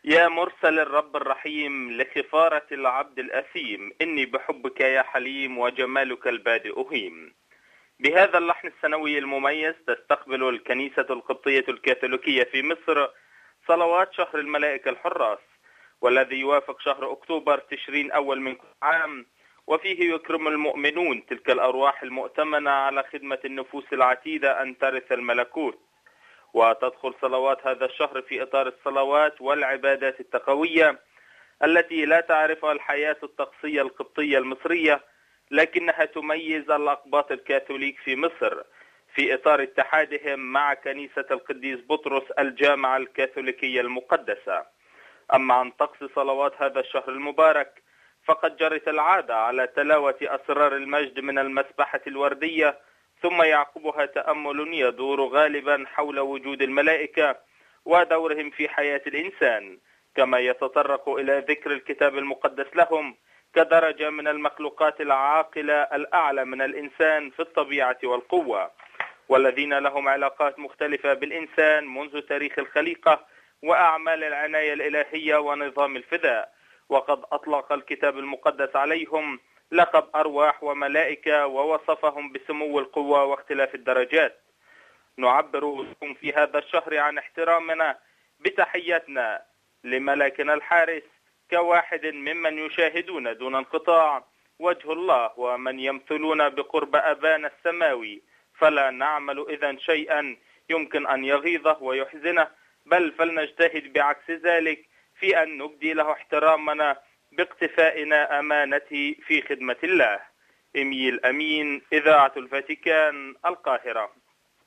يا مرسل الرب الرحيم لخفارة العبد الأثيم، إني بحبك يا حليم وجمالك البادئ هيم. بهذا اللحن السنوي المميز تستقبل الكنيسة القبطية الكاثوليكية في مصر صلوات شهر الملائكة الحراس، والذي يوافق شهر أكتوبر تشرين أول من كل عام، وفيه يكرم المؤمنون تلك الأرواح المؤتمنة على خدمة النفوس العتيدة أن ترث الملكوت. وتدخل صلوات هذا الشهر في إطار الصلوات والعبادات التقوية التي لا تعرفها الحياة الطقسية القبطية المصرية، لكنها تميز الأقباط الكاثوليك في مصر في إطار اتحادهم مع كنيسة القديس بطرس الجامعة الكاثوليكية المقدسة. أما عن طقس صلوات هذا الشهر المبارك فقد جرت العادة على تلاوة أسرار المجد من المسبحة الوردية، ثم يعقبها تأمل يدور غالبا حول وجود الملائكة ودورهم في حياة الإنسان، كما يتطرق إلى ذكر الكتاب المقدس لهم كدرجة من المخلوقات العاقلة الأعلى من الإنسان في الطبيعة والقوة، والذين لهم علاقات مختلفة بالإنسان منذ تاريخ الخليقة وأعمال العناية الإلهية ونظام الفداء. وقد أطلق الكتاب المقدس عليهم لقب أرواح وملائكة ووصفهم بسمو القوة واختلاف الدرجات. نعبر لكم في هذا الشهر عن احترامنا بتحياتنا لملاكنا الحارس كواحد ممن يشاهدون دون انقطاع وجه الله ومن يمثلون بقرب أبانا السماوي، فلا نعمل إذن شيئا يمكن أن يغيظه ويحزنه، بل فلنجتهد بعكس ذلك في أن نبدي له احترامنا باقتفائنا أمانته في خدمة الله. إميل أمين، إذاعة الفاتيكان، القاهرة.